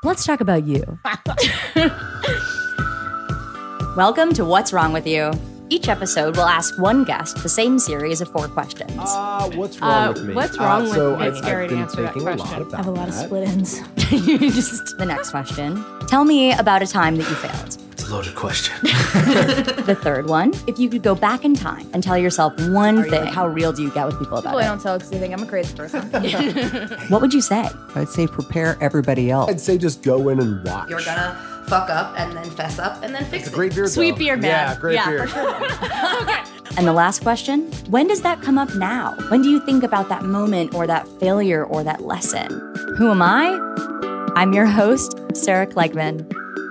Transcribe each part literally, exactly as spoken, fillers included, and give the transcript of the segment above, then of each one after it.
Let's talk about you. Welcome to What's Wrong With You. Each episode will ask one guest the same series of four questions. Uh, what's wrong uh, with me? What's wrong uh, with so me? I've, It's scary I've to been answer that thinking a question. lot about I have a lot of that. split ends. Just the next question. Tell me about a time that you failed. It's a loaded question. The third one. If you could go back in time and tell yourself one Are you, thing, like, how real do you get with people about People I it? don't tell because they think I'm a crazy person. What would you say? I'd say prepare everybody else. I'd say just go in and watch. You're gonna fuck up and then fess up and then fix It's a it. great beard, Sweet though. beard, man. Yeah, great Yeah, beard. for sure. Okay. And the last question, when does that come up now? When do you think about that moment or that failure or that lesson? Who am I? I'm your host, Sarah Klegman.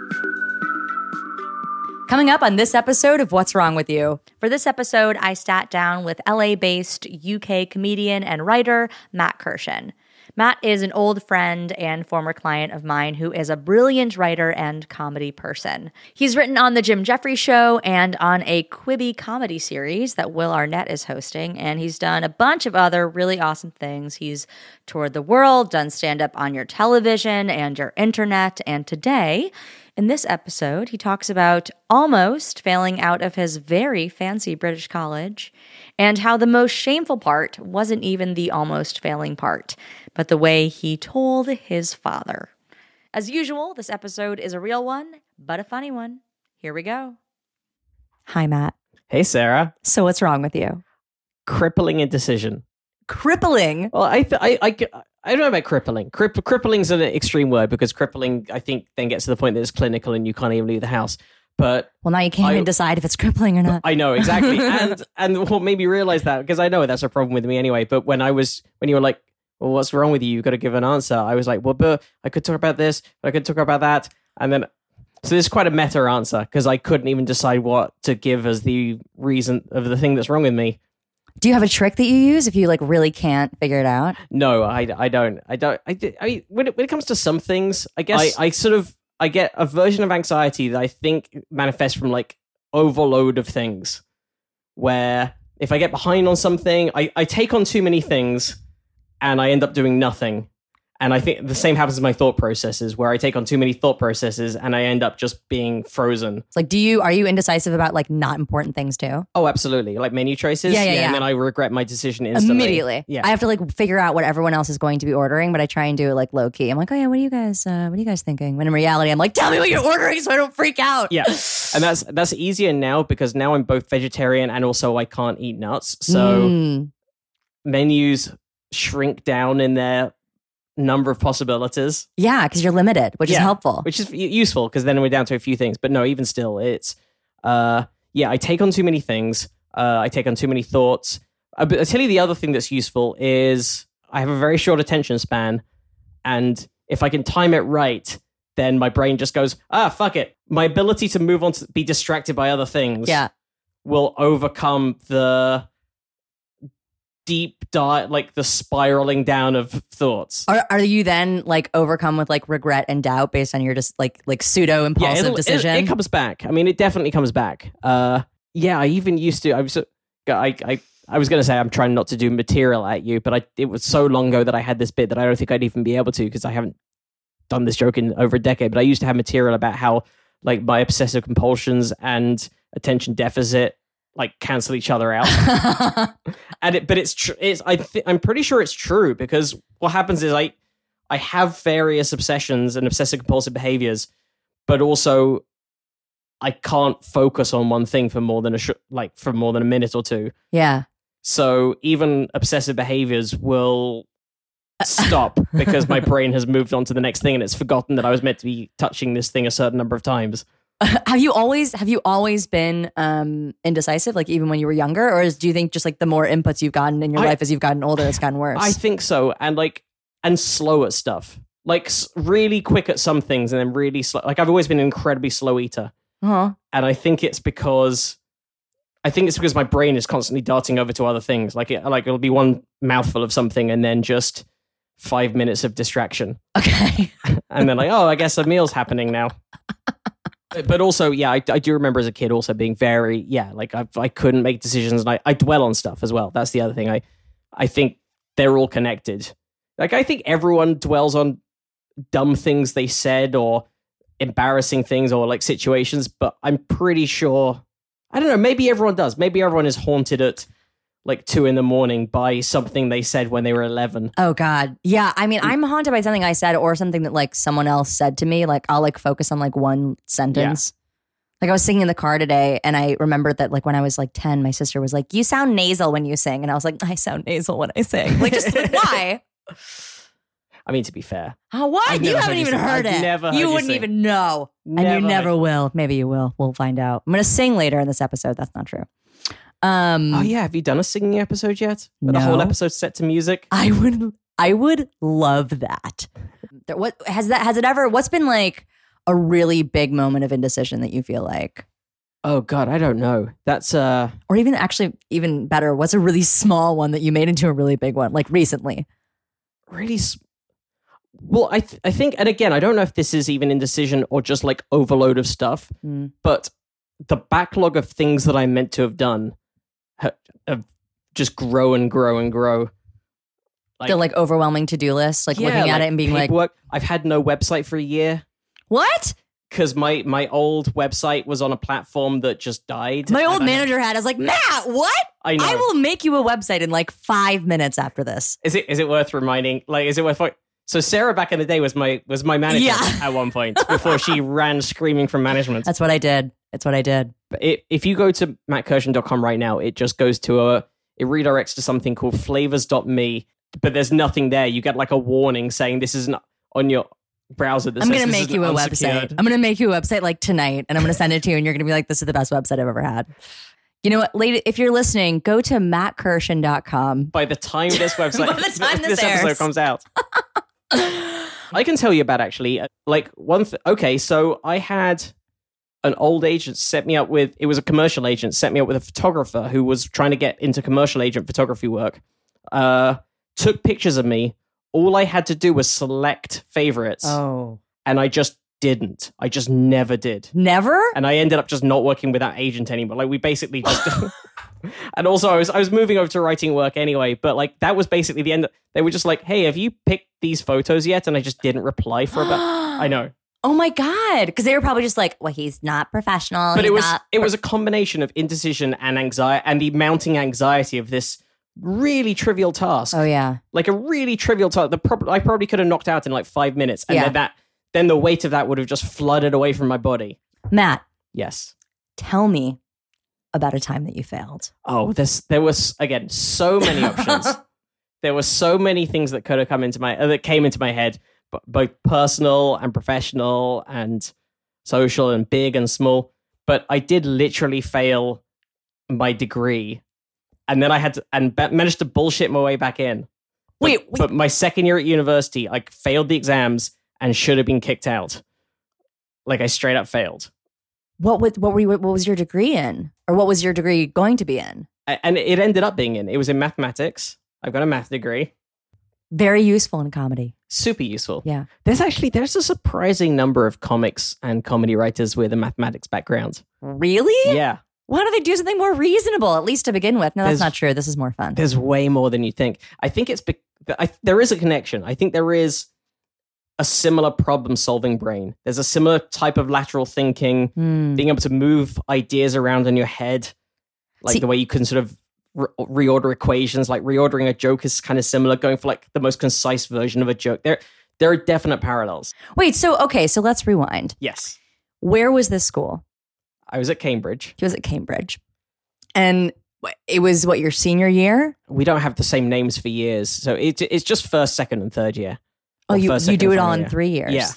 Coming up on this episode of What's Wrong With You. For this episode, I sat down with L A-based U K comedian and writer Matt Kirshen. Matt is an old friend and former client of mine who is a brilliant writer and comedy person. He's written on The Jim Jeffries Show and on a Quibi comedy series that Will Arnett is hosting, and he's done a bunch of other really awesome things. He's toured the world, done stand-up on your television and your internet, and today, in this episode, he talks about almost failing out of his very fancy British college and how the most shameful part wasn't even the almost failing part, but the way he told his father. As usual, this episode is a real one, but a funny one. Here we go. Hi, Matt. Hey, Sarah. So what's wrong with you? Crippling indecision. Crippling. Well, I, th- I, I, I don't know about crippling. Cripp- crippling's an extreme word because crippling, I think, then gets to the point that it's clinical and you can't even leave the house. But Well, now you can't I- even decide if it's crippling or not. I know exactly, and and what made me realize that, because I know that's a problem with me anyway. But when I was, when you were like, "Well, what's wrong with you? You got to give an answer," I was like, "Well, but I could talk about this, but I could talk about that," and then so this is quite a meta answer because I couldn't even decide what to give as the reason of the thing that's wrong with me. Do you have a trick that you use if you like really can't figure it out? No, I, I don't. I don't. I, I when it when it comes to some things, I guess I, I sort of I get a version of anxiety that I think manifests from like overload of things, where if I get behind on something, I, I take on too many things, and I end up doing nothing. And I think the same happens in my thought processes, where I take on too many thought processes and I end up just being frozen. It's like, do you are you indecisive about like not important things too? Oh, absolutely. Like menu choices. Yeah, yeah, yeah. And then I regret my decision instantly. Immediately. Yeah. I have to like figure out what everyone else is going to be ordering, but I try and do it like low key. I'm like, oh yeah, what are you guys? Uh, what are you guys thinking? When in reality, I'm like, tell me what you're ordering so I don't freak out. Yeah. And that's that's easier now because now I'm both vegetarian and also I can't eat nuts. So Mm. menus shrink down in their number of possibilities, Yeah, because you're limited, which is Yeah. helpful. which is u- useful because then we're down to a few things. But no, even still, it's uh yeah, I take on too many things. Uh, I take on too many thoughts. I, but I tell you the other thing that's useful is I have a very short attention span, and if I can time it right, then my brain just goes, ah, fuck it. My ability to move on to be distracted by other things Yeah. will overcome the deep dive, like the spiraling down of thoughts. Are are you then like overcome with like regret and doubt based on your just like like pseudo impulsive it'll- decision? It, it comes back. I mean, it definitely comes back. Uh, yeah, I even used to. I was, I, I, I was going to say I'm trying not to do material at you, but I, it was so long ago that I had this bit that I don't think I'd even be able to because I haven't done this joke in over a decade. But I used to have material about how like my obsessive compulsions and attention deficit like cancel each other out. And it, but it's true. It's I th- I'm pretty sure it's true because what happens is I I have various obsessions and obsessive compulsive behaviors, but also I can't focus on one thing for more than a sh- like for more than a minute or two. Yeah. So even obsessive behaviors will stop because my brain has moved on to the next thing and it's forgotten that I was meant to be touching this thing a certain number of times. Have you always have you always been um indecisive, like even when you were younger, or is, do you think just like the more inputs you've gotten in your I- life as you've gotten older, it's gotten worse? I think so, and like and slow at stuff, like s- really quick at some things, and then really slow. Like I've always been an incredibly slow eater, uh-huh. and I think it's because I think it's because my brain is constantly darting over to other things. Like it, like it'll be one mouthful of something, and then just five minutes of distraction, Okay. and then like, oh, I guess a meal's happening now. But also, yeah, I, I do remember as a kid also being very, yeah, like I I couldn't make decisions, and I, I dwell on stuff as well. That's the other thing. I I think they're all connected. Like I think everyone dwells on dumb things they said or embarrassing things or like situations, but I'm pretty sure, I don't know, maybe everyone does. Maybe everyone is haunted at like two in the morning by something they said when they were eleven. Oh God. Yeah. I mean, I'm haunted by something I said or something that like someone else said to me. Like I'll like focus on like one sentence. Yeah. Like I was singing in the car today and I remembered that like when I was like ten, my sister was like, you sound nasal when you sing. And I was like, I sound nasal when I sing. Like just like, why? I mean, to be fair. Oh, what? I've You never haven't heard you even sing. heard I've it. never heard you you wouldn't sing. even know. and Never you never heard- will. Maybe you will. We'll find out. I'm going to sing later in this episode. That's not true. Um, Oh yeah, have you done a singing episode yet? With a whole No. episode set to music? I would I would love that. There- What has that has it ever what's been like a really big moment of indecision that you feel like? Oh God, I don't know. That's uh Or even actually even better, what's a really small one that you made into a really big one like recently? really s- well. I th- I think, and again, I don't know if this is even indecision or just like overload of stuff. Mm. But the backlog of things that I meant to have done ha- have just grow and grow and grow. The like overwhelming to-do list, like yeah, looking at like it and being like, paperwork. I've had no website for a year "What?" because my my old website was on a platform that just died. My and old I- manager had. I was like, "Matt, what? I know. I will make you a website in like five minutes after this." Is it is it worth reminding? Like, is it worth? So Sarah back in the day was my was my manager Yeah. at one point before she ran screaming from management. That's what I did. It's what I did. But it, if you go to matt kirshen dot com right now, it just goes to a it redirects to something called flavors dot me, but there's nothing there. You get like a warning saying this isn't on your browser. That I'm says going to this make is you a unsecured. website. I'm going to make you a website like tonight, and I'm going to send it to you, and you're going to be like, this is the best website I've ever had. You know what, lady, if you're listening, go to matt kirshen dot com. By the time this website, By the time this episode airs. comes out, I can tell you about actually. uh, Like one, th- okay, so I had an old agent set me up with. It was a commercial agent set me up with a photographer who was trying to get into commercial agent photography work. Uh, took pictures of me. All I had to do was select favorites, Oh. and I just didn't. I just never did. Never? And I ended up just not working with that agent anymore. Like we basically just. And also, I was I was moving over to writing work anyway. But like that was basically the end. They were just like, "Hey, have you picked these photos yet?" And I just didn't reply for about. I know, Oh my God. Because they were probably just like, well, he's not professional. but he's it was not- it was a combination of indecision and anxiety and the mounting anxiety of this really trivial task. Oh, yeah. Like a really trivial task. The prob- I probably could have knocked out in like five minutes, and Yeah. then that then the weight of that would have just flooded away from my body. Matt, Yes. tell me about a time that you failed. Oh, this there was again so many options. There were so many things that could have come into my uh, that came into my head, b- both personal and professional and social and big and small. But I did literally fail my degree, and then I had to and ba- managed to bullshit my way back in. But, Wait, wait. but my second year at university, I failed the exams and should have been kicked out. Like I straight up failed. What, was, what, were you, what was your degree in? Or what was your degree going to be in? A- And it ended up being in. It was in mathematics. I've got a math degree. Very useful in comedy. Super useful. Yeah. There's actually there's a surprising number of comics and comedy writers with a mathematics background. Really? Yeah. Why don't they do something more reasonable, at least to begin with? No, that's There's- not true. This is more fun. There's way more than you think. I think it's be- I, there is a connection. I think there is a similar problem solving brain. There's a similar type of lateral thinking, Hmm. being able to move ideas around in your head, like See- the way you can sort of re- reorder equations. Like reordering a joke is kind of similar. Going for like the most concise version of a joke. There, there are definite parallels. Wait, so, okay, so let's rewind. Yes, Where was this school? I was at Cambridge. He was at Cambridge. And wh- it was, what, your senior year? We don't have the same names for years, so it, it's just first, second, and third year. Oh, Or you, first, you second, do and it all final in year. three years. Yeah.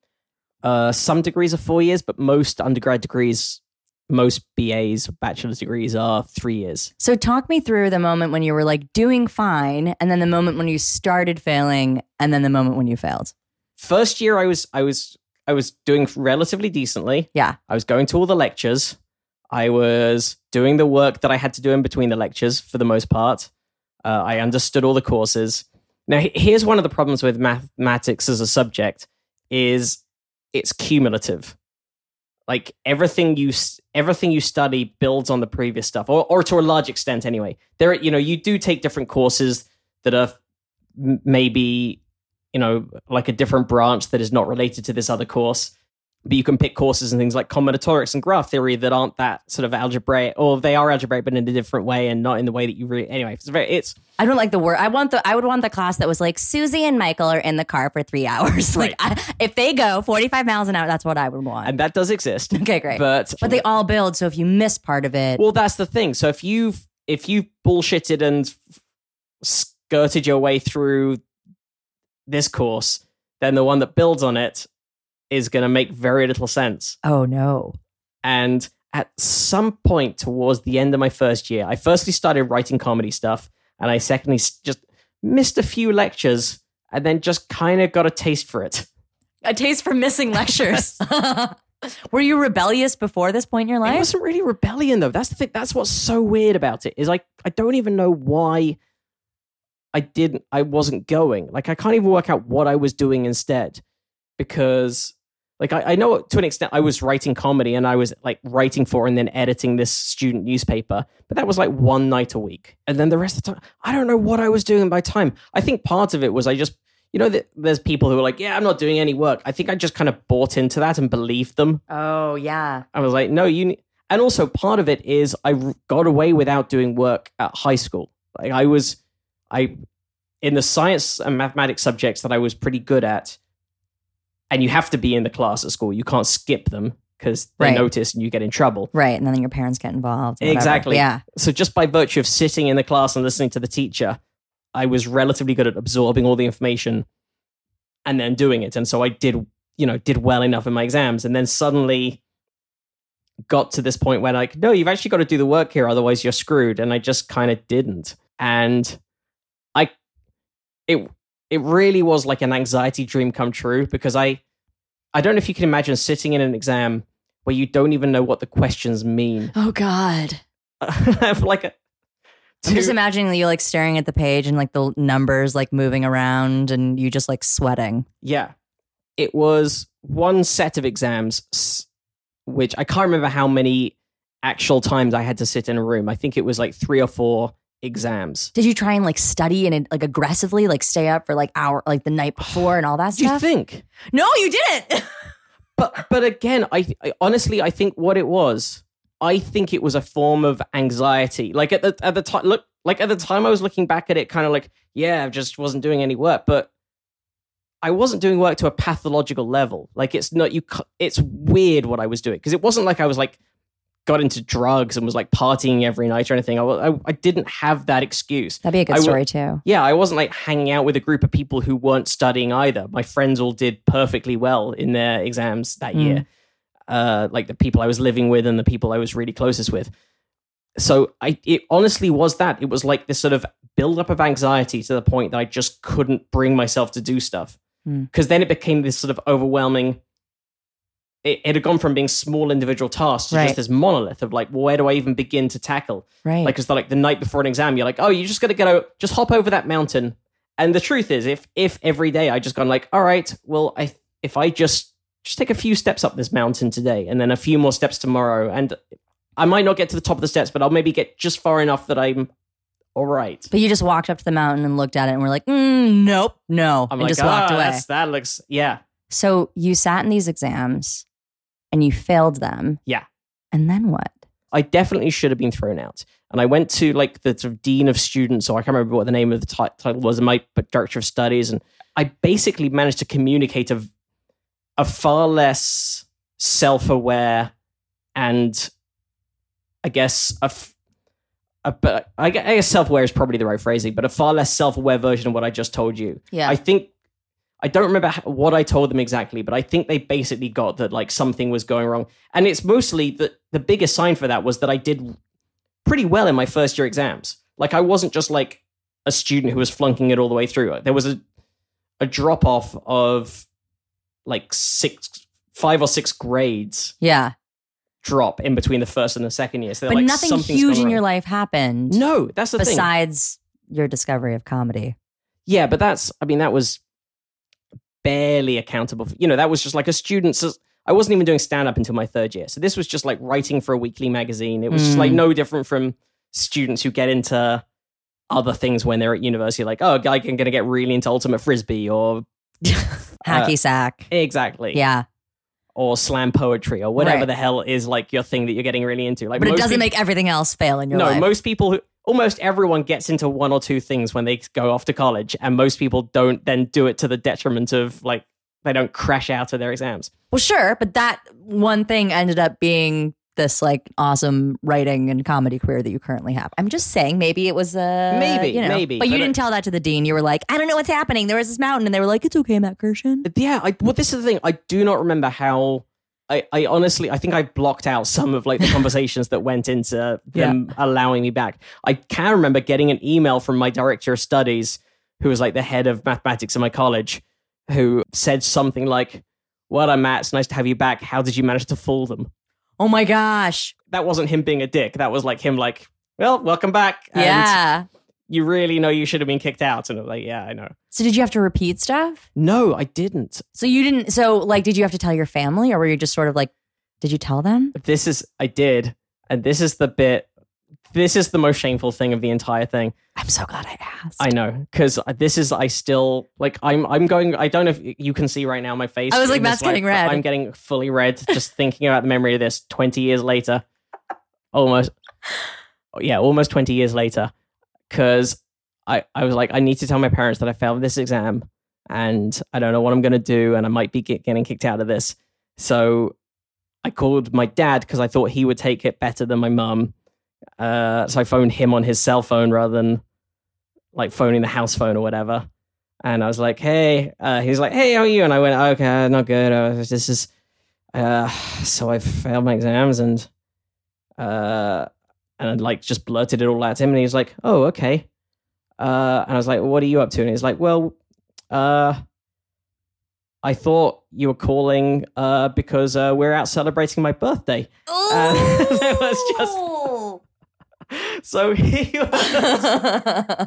Uh, some degrees are four years, but most undergrad degrees, most B As, bachelor's degrees are three years. So talk me through the moment when you were like doing fine, and then the moment when you started failing, and then the moment when you failed. First year, I was, I was, I was doing relatively decently. Yeah. I was going to all the lectures. I was doing the work that I had to do in between the lectures for the most part. Uh, I understood all the courses. Now, he- here's one of the problems with mathematics as a subject is it's cumulative. Like everything you s- everything you study builds on the previous stuff, or or to a large extent anyway. There, you know, you do take different courses that are m- maybe you know, like a different branch that is not related to this other course. But you can pick courses and things like combinatorics and graph theory that aren't that sort of algebraic, or they are algebraic, but in a different way and not in the way that you really. Anyway, it's very. It's. I don't like the word. I want the. I would want the class that was like Susie and Michael are in the car for three hours. Right. Like I, if they go forty-five miles an hour, that's what I would want. And that does exist. Okay, great. But but they all build. So if you miss part of it, well, that's the thing. So if you've if you've bullshitted and f- skirted your way through this course, then the one that builds on it is going to make very little sense. oh no. And at some point towards the end of my first year, I firstly started writing comedy stuff, and I secondly s- just missed a few lectures, and then just kind of got a taste for it. A taste for missing lectures. Were you rebellious before this point in your It life? wasn't really rebellion, though. That's the thing. That's what's so weird about it. Is like I don't even know why I didn't. I wasn't going. Like I can't even work out what I was doing instead, because like I, I know to an extent I was writing comedy and I was like writing for and then editing this student newspaper, but that was like one night a week, and then the rest of the time I don't know what I was doing by time. I think part of it was I just. You know, that there's people who are like, yeah, I'm not doing any work. I think I just kind of bought into that and believed them. Oh yeah. I was like, no, you need... And also part of it is I r- got away without doing work at high school. Like I was, I, in the science and mathematics subjects that I was pretty good at, and you have to be in the class at school. You can't skip them because they Right. notice and you get in trouble. Right, and then your parents get involved. whatever. Exactly. Yeah. So just by virtue of sitting in the class and listening to the teacher, I was relatively good at absorbing all the information and then doing it. And so I did, you know, did well enough in my exams, and then suddenly got to this point where like, no, you've actually got to do the work here, otherwise you're screwed. And I just kind of didn't. And I, it, it really was like an anxiety dream come true, because I, I don't know if you can imagine sitting in an exam where you don't even know what the questions mean. Oh God. like a, I'm just to- imagining that you're like staring at the page and like the numbers like moving around and you just like sweating. Yeah. It was one set of exams, s- which I can't remember how many actual times I had to sit in a room. I think it was like three or four exams. Did you try and like study and like aggressively like stay up for like hour like the night before and all that Do you stuff? think? No, you didn't. But but again, I, I honestly I think what it was, I think it was a form of anxiety. Like at the at the time, look, like at the time I was looking back at it, kind of like, yeah, I just wasn't doing any work, but I wasn't doing work to a pathological level. Like it's not you. ca- It's weird what I was doing, because it wasn't like I was like got into drugs and was like partying every night or anything. I wa- I, I didn't have that excuse. That'd be a good I wa- story too. Yeah, I wasn't like hanging out with a group of people who weren't studying either. My friends all did perfectly well in their exams that Mm. year. Uh, like the people I was living with and the people I was really closest with. So I, it honestly was that. It was like this sort of buildup of anxiety to the point that I just couldn't bring myself to do stuff. Mm. Because then it became this sort of overwhelming. It, it had gone from being small individual tasks to Right. just this monolith of like, well, where do I even begin to tackle? Right. Like, it's like the night before an exam, you're like, oh, you just got to get out, just hop over that mountain. And the truth is, if if every day I just gone like, all right, well, I if I just just take a few steps up this mountain today, and then a few more steps tomorrow, and I might not get to the top of the steps, but I'll maybe get just far enough that I'm all right. But you just walked up to the mountain and looked at it and were like, mm, nope, no, I'm and like, just walked ah, away. that's, that looks, yeah, So you sat in these exams and you failed them. yeah. And then what? I definitely should have been thrown out. And I went to like the sort of dean of students, or I can't remember what the name of the ti- title was, and my director of studies. And I basically managed to communicate a, a far less self-aware and I guess a, f- a but I gue- I guess self-aware is probably the right phrasing, but a far less self-aware version of what I just told you. Yeah. I think I don't remember h- what I told them exactly, but I think they basically got that like something was going wrong. And it's mostly the the biggest sign for that was that I did pretty well in my first year exams. Like I wasn't just like a student who was flunking it all the way through. There was a a drop off of like six, five or six grades Yeah. drop in between the first and the second year. So But like, nothing something's huge gone in your wrong. life happened. No, that's the thing. Besides your discovery of comedy. Yeah, but that's, I mean, that was barely accountable for, you know, that was just like a student. So I wasn't even doing stand up until my third year. So this was just like writing for a weekly magazine. It was just like Mm. no different from students who get into other things when they're at university. Like, oh, I'm going to get really into ultimate frisbee or Hacky sack. Exactly. Yeah. Or slam poetry or whatever Right. the hell is like your thing that you're getting really into. Like, But it most doesn't peop- make everything else fail in your No, life. most people who almost everyone gets into one or two things when they go off to college, and most people don't then do it to the detriment of like they don't crash out of their exams. Well, sure, but that one thing ended up being this like awesome writing and comedy career that you currently have. I'm just saying, maybe it was a Maybe, you know, maybe, but you but didn't it- tell that to the dean. You were like, I don't know what's happening. There was this mountain, and they were like, it's okay, Matt Kirshen. Yeah, I, well, this is the thing. I do not remember how. I, I honestly, I think I blocked out some of like the conversations that went into them allowing me back. I can remember getting an email from my director of studies, who was like the head of mathematics in my college, who said something like, "Well, I'm Matt. It's nice to have you back. How did you manage to fool them?" Oh my gosh. That wasn't him being a dick. That was like him, like, "Well, welcome back. And Yeah. you really know you should have been kicked out." And I was like, "Yeah, I know." So did you have to repeat stuff? No, I didn't. So you didn't. So like, did you have to tell your family, or were you just sort of like, did you tell them? This is, I did. And this is the bit, this is the most shameful thing of the entire thing. I'm so glad I asked. I know, because this is, I still, like, I'm I'm going, I don't know if you can see right now my face. I was like, in this Matt's getting light, but red. I'm getting fully red just thinking about the memory of this twenty years later. Almost, yeah, almost twenty years later. Because I, I was like, I need to tell my parents that I failed this exam and I don't know what I'm going to do and I might be get, getting kicked out of this. So I called my dad because I thought he would take it better than my mum. Uh, so I phoned him on his cell phone rather than like phoning the house phone or whatever. And I was like, hey, uh, he's like, hey, how are you? And I went, okay, not good. Uh, this is, uh, so I failed my exams and, uh, and I like just blurted it all out to him. And he was like, oh, okay. Uh, and I was like, what are you up to? And he's like, well, uh, I thought you were calling uh, because uh, we're out celebrating my birthday. And it was just... So he was...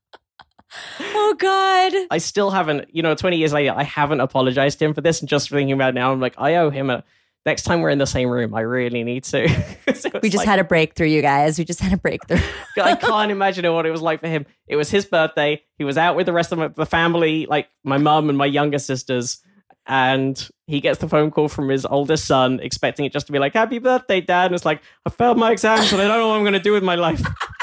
Oh God. I still haven't, you know, twenty years later, I haven't apologized to him for this. And just thinking about it now, I'm like, I owe him a... Next time we're in the same room, I really need to. We just like, had a breakthrough, you guys. We just had a breakthrough. I can't imagine what it was like for him. It was his birthday. He was out with the rest of the family, like my mum and my younger sisters. And he gets the phone call from his oldest son, expecting it just to be like, happy birthday, Dad. And it's like, I failed my exams and I don't know what I'm going to do with my life.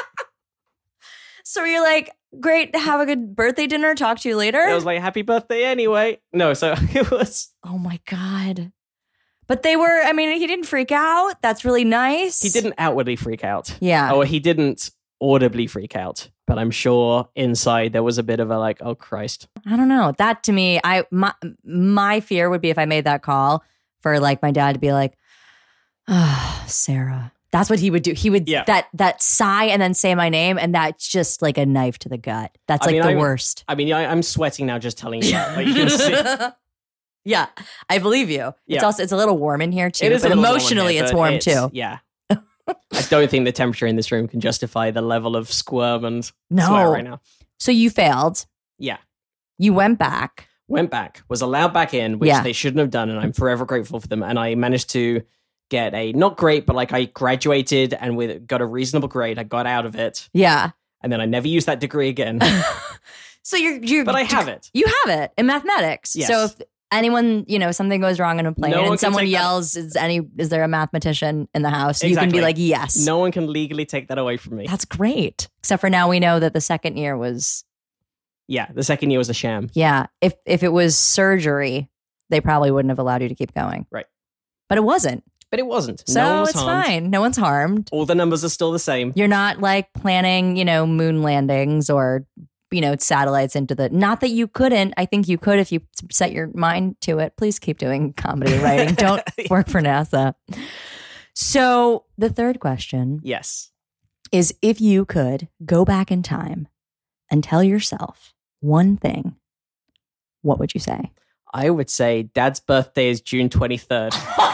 So you're like, great, have a good birthday dinner, talk to you later? I was like, happy birthday anyway. No, so it was... Oh my God. But they were, I mean, he didn't freak out. That's really nice. He didn't outwardly freak out. Yeah. Or he didn't audibly freak out. But I'm sure inside there was a bit of a like, oh, Christ. I don't know. That to me, I my, my fear would be if I made that call for like my dad to be like, ah, oh, Sarah. That's what he would do. He would Yeah. that that sigh and then say my name, and that's just like a knife to the gut. That's I like mean, the I'm- worst. I mean, I, I'm sweating now just telling you that. Like, you can see. Yeah, I believe you. It's Yeah. also it's a little warm in here too. It is a but little warm in emotionally, here, it's but warm it's- too. Yeah. I don't think the temperature in this room can justify the level of squirm and No. sweat right now. So you failed. Yeah. You went back. Went back, was allowed back in, which Yeah. they shouldn't have done, and I'm forever grateful for them. And I managed to get a, not great, but like I graduated and with got a reasonable grade. I got out of it, Yeah. and then I never used that degree again. So you're you're. But I have it. You have it in mathematics. Yes. So if anyone, you know, something goes wrong in a plane No one and can someone take that- yells, "Is any? Is there a mathematician in the house?" You can Exactly. be like, "Yes." No one can legally take that away from me. That's great. Except for now, we know that the second year was. Yeah, the second year was a sham. Yeah. If if it was surgery, they probably wouldn't have allowed you to keep going. Right. But it wasn't. But it wasn't. So no one was it's harmed. fine. No one's harmed. All the numbers are still the same. You're not like planning, you know, moon landings or, you know, satellites into the. Not that you couldn't. I think you could if you set your mind to it. Please keep doing comedy and writing. Don't work for NASA. So the third question Yes. is if you could go back in time and tell yourself one thing, what would you say? I would say Dad's birthday is June twenty-third.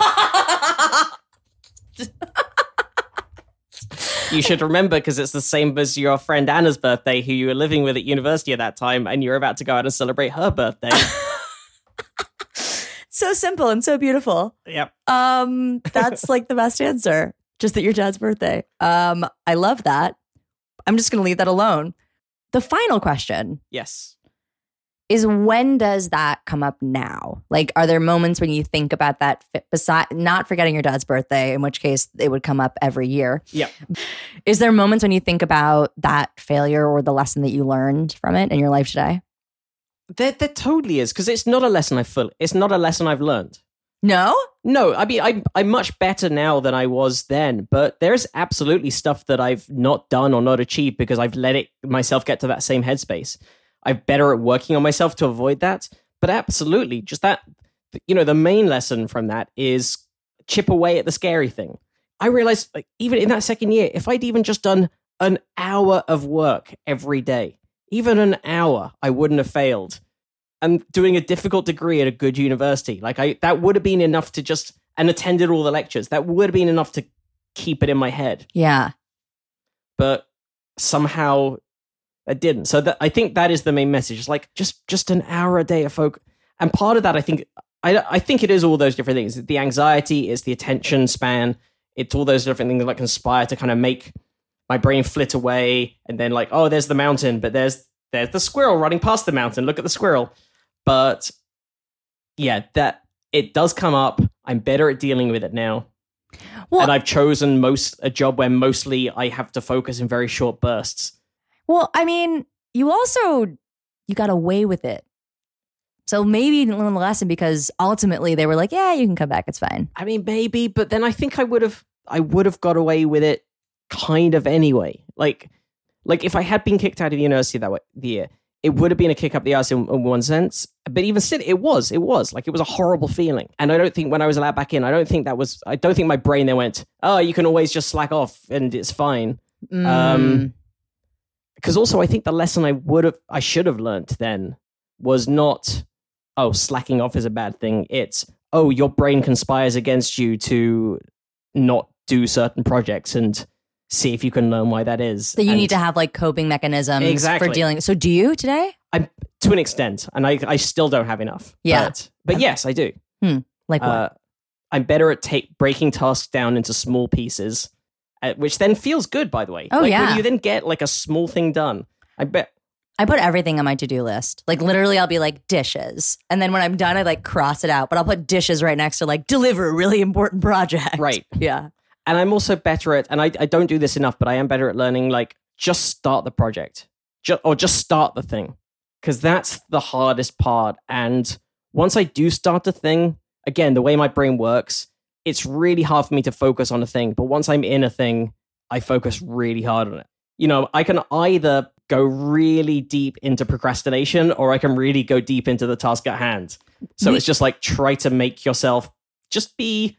You should remember because it's the same as your friend Anna's birthday, who you were living with at university at that time, and you're about to go out and celebrate her birthday. So simple and so beautiful. Yep. Um, that's like the best answer. Just that your dad's birthday. Um, I love that. I'm just going to leave that alone. The final question Yes. is when does that come up now? Like, are there moments when you think about that, beside not forgetting your dad's birthday, in which case it would come up every year? Yeah. Is there moments when you think about that failure or the lesson that you learned from it in your life today? There, there totally is, because it's not a lesson I've full. It's not a lesson I've learned. No? No, I mean, I'm, I'm much better now than I was then, but there's absolutely stuff that I've not done or not achieved because I've let it myself get to that same headspace. I'm better at working on myself to avoid that. But absolutely, just that, you know, the main lesson from that is chip away at the scary thing. I realized, like, even in that second year, if I'd even just done an hour of work every day, even an hour, I wouldn't have failed. And doing a difficult degree at a good university, like I, that would have been enough to just, and attended all the lectures, that would have been enough to keep it in my head. Yeah. But somehow I didn't. So that, I think that is the main message. It's like just just an hour a day of focus. And part of that, I think, I, I think it is all those different things. The anxiety, it's the attention span. It's all those different things that conspire to kind of make my brain flit away. And then like, oh, there's the mountain, but there's there's the squirrel running past the mountain. Look at the squirrel. But yeah, that it does come up. I'm better at dealing with it now. Well, and I've chosen most a job where mostly I have to focus in very short bursts. Well, I mean, you also, you got away with it. So maybe you didn't learn the lesson because ultimately they were like, yeah, you can come back. It's fine. I mean, maybe, but then I think I would have, I would have got away with it kind of anyway. Like, like if I had been kicked out of university that way, the year, it would have been a kick up the ass in, in one sense. But even still, it was, it was like, it was a horrible feeling. And I don't think when I was allowed back in, I don't think that was, I don't think my brain then went, oh, you can always just slack off and it's fine. Mm. Um, because also I think the lesson I would have, I should have learned then was not, oh, slacking off is a bad thing. It's, oh, your brain conspires against you to not do certain projects and see if you can learn why that is. So you and need to have like coping mechanisms Exactly. for dealing. So do you today? I'm to an extent, and I, I still don't have enough. Yeah. But, but yes, I do. Hmm. Like what? Uh, I'm better at take, breaking tasks down into small pieces, uh, which then feels good, by the way. Oh, like, yeah. When you then get like a small thing done, I bet. I put everything on my to-do list. Like literally I'll be like dishes. And then when I'm done, I like cross it out. But I'll put dishes right next to like deliver a really important project. Right. Yeah. And I'm also better at, and I, I don't do this enough, but I am better at learning, like, just start the project. Just, or just start the thing. Because that's the hardest part. And once I do start the thing, again, the way my brain works, it's really hard for me to focus on a thing. But once I'm in a thing, I focus really hard on it. You know, I can either go really deep into procrastination or I can really go deep into the task at hand. So We- it's just like, try to make yourself just be...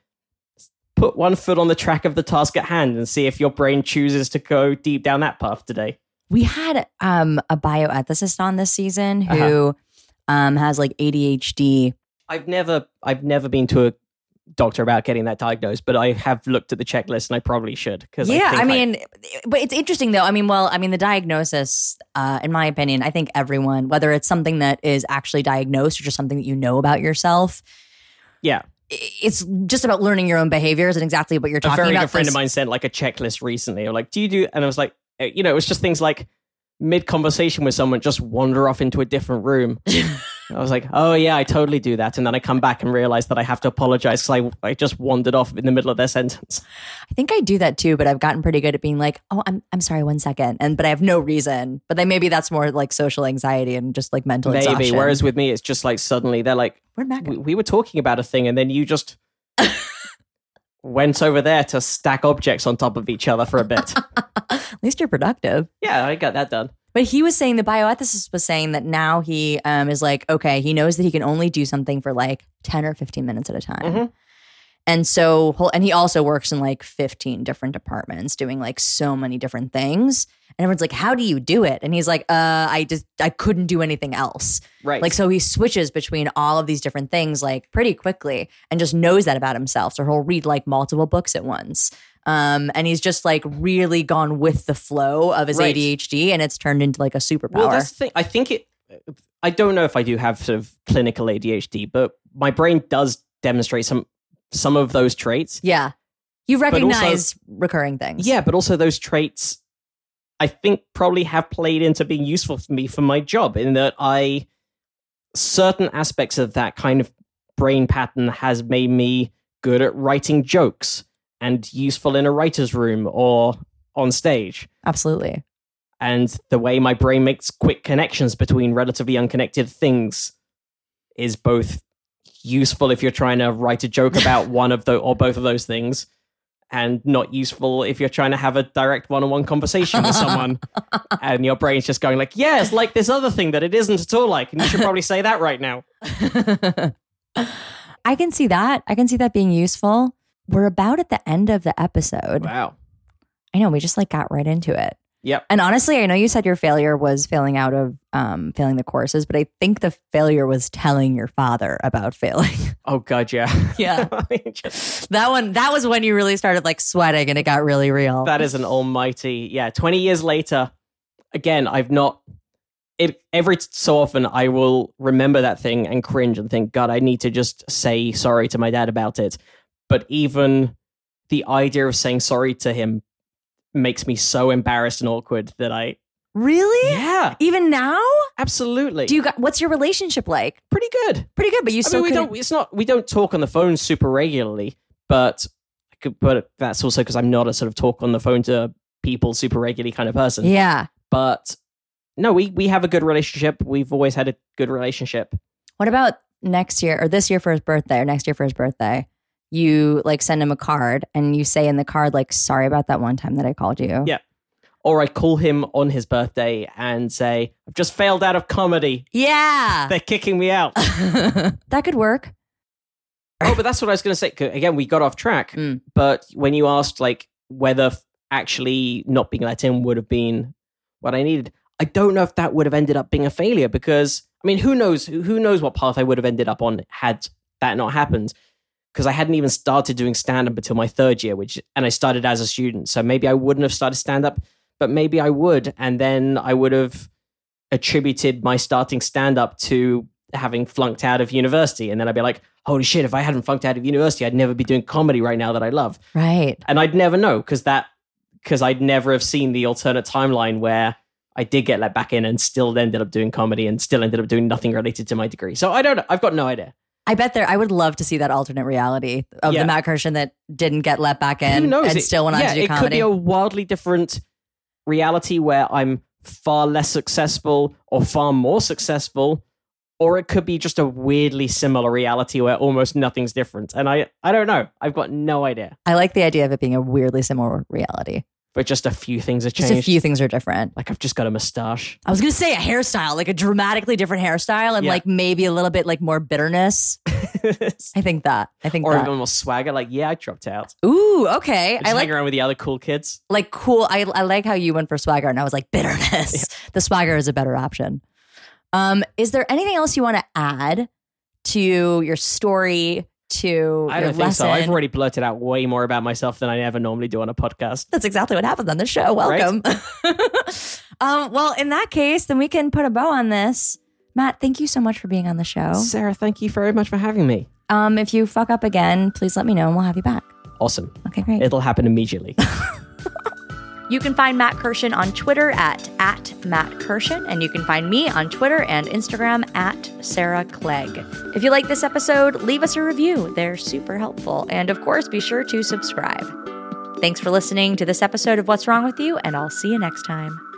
put one foot on the track of the task at hand and see if your brain chooses to go deep down that path today. We had um, a bioethicist on this season who Uh-huh. um, has like A D H D. I've never, I've never been to a doctor about getting that diagnosed, but I have looked at the checklist and I probably should. Because Yeah, I, think I mean, but it's interesting though. I mean, well, I mean, the diagnosis, uh, in my opinion, I think everyone, whether it's something that is actually diagnosed or just something that you know about yourself, yeah, it's just about learning your own behaviors and exactly what you're a talking very about. good friend This- of mine sent like a checklist recently. Or like, do you do? And I was like, uh, you know, it was just things like mid conversation with someone, just wander off into a different room. I was like, oh yeah, I totally do that. And then I come back and realize that I have to apologize because I, I just wandered off in the middle of their sentence. I think I do that too, but I've gotten pretty good at being like, oh, I'm I'm sorry, one second. And but I have no reason. But then maybe that's more like social anxiety and just like mental Maybe. exhaustion. Whereas with me, it's just like suddenly they're like, Where'd Matt go? we, we were talking about a thing and then you just went over there to stack objects on top of each other for a bit. At least you're productive. Yeah, I got that done. But he was saying, the bioethicist was saying that now he um, is like, okay, he knows that he can only do something for like ten or fifteen minutes at a time. Mhm. And so, he'll- and he also works in like fifteen different departments doing like so many different things. And everyone's like, how do you do it? And he's like, uh, I just, I couldn't do anything else. Right. Like, so he switches between all of these different things like pretty quickly and just knows that about himself. So he'll read like multiple books at once. Um, and he's just like really gone with the flow of his Right. A D H D and it's turned into like a superpower. Well, that's the thing. I think it, I don't know if I do have sort of clinical A D H D, but my brain does demonstrate some, some of those traits. Yeah. You also- recognize recurring things. Yeah, but also those traits, I think probably have played into being useful for me for my job in that I, certain aspects of that kind of brain pattern has made me good at writing jokes and useful in a writer's room or on stage. Absolutely. And the way my brain makes quick connections between relatively unconnected things is both useful if you're trying to write a joke about one of the or both of those things, and not useful if you're trying to have a direct one-on-one conversation with someone and your brain's just going like, yeah, it's like this other thing that it isn't at all like, and you should probably say that right now. I can see that. I can see that being useful. We're about at the end of the episode. Wow. I know, we just like got right into it. Yep. And honestly, I know you said your failure was failing out of um, failing the courses, but I think the failure was telling your father about failing. Oh God, yeah. Yeah. I mean, just- That one, that was when you really started like sweating and it got really real. that is an almighty, yeah. twenty years later, again, I've not, it every so often I will remember that thing and cringe and think, God, I need to just say sorry to my dad about it. But even the idea of saying sorry to him makes me so embarrassed and awkward that I, Really? yeah, Even now? absolutely. Do you got, what's your relationship like? Pretty good. Pretty good, but you I still mean, we couldn't- don't. It's not. We don't talk on the phone super regularly, but but that's also because I'm not a sort of talk on the phone to people super regularly kind of person. Yeah. But no, we we have a good relationship. We've always had a good relationship. What about next year or this year for his birthday or next year for his birthday? You like send him a card and you say in the card, like, sorry about that one time that I called you. Yeah. Or I call him on his birthday and say, I've just failed out of comedy. Yeah. They're kicking me out. That could work. Oh, but that's what I was going to say. 'Cause again, we got off track. Mm. But when you asked like whether f- actually not being let in would have been what I needed, I don't know if that would have ended up being a failure because, I mean, who knows? Who who knows what path I would have ended up on had that not happened? Because I hadn't even started doing stand-up until my third year, which and I started as a student. So maybe I wouldn't have started stand-up, but maybe I would. And then I would have attributed my starting stand-up to having flunked out of university. And then I'd be like, holy shit, if I hadn't flunked out of university, I'd never be doing comedy right now that I love. Right. And I'd never know because that because I'd never have seen the alternate timeline where I did get let back in and still ended up doing comedy and still ended up doing nothing related to my degree. So I don't know. I've got no idea. I bet there, I would love to see that alternate reality of Yeah. the Matt Kirshen that didn't get let back in Who knows? and It- still went on yeah, to do it could comedy. be a wildly different reality where I'm far less successful or far more successful, or it could be just a weirdly similar reality where almost nothing's different. And I, I don't know. I've got no idea. I like the idea of it being a weirdly similar reality. But just a few things have Just changed. a few things are different. Like I've just got a mustache. I was going to say a hairstyle, like a dramatically different hairstyle and Yeah. like maybe a little bit like more bitterness. I think that. I think or that. even more swagger. Like, yeah, I dropped out. Ooh, okay. Just I like hang around with the other cool kids. like cool. I I like how you went for swagger and I was like bitterness. The swagger is a better option. Um, is there anything else you want to add to your story, to I your don't think lesson? so. I've already blurted out way more about myself than I ever normally do on a podcast. That's exactly what happens on the show. Welcome. um, well, in that case, then we can put a bow on this. Matt, thank you so much for being on the show. Sarah, thank you very much for having me. Um, if you fuck up again, please let me know and we'll have you back. Awesome. Okay, great. It'll happen immediately. You can find Matt Kirshen on Twitter at, at Matt Kirshen, and you can find me on Twitter and Instagram at Sarah Clegg. If you like this episode, leave us a review. They're super helpful. And of course, be sure to subscribe. Thanks for listening to this episode of What's Wrong With You, and I'll see you next time.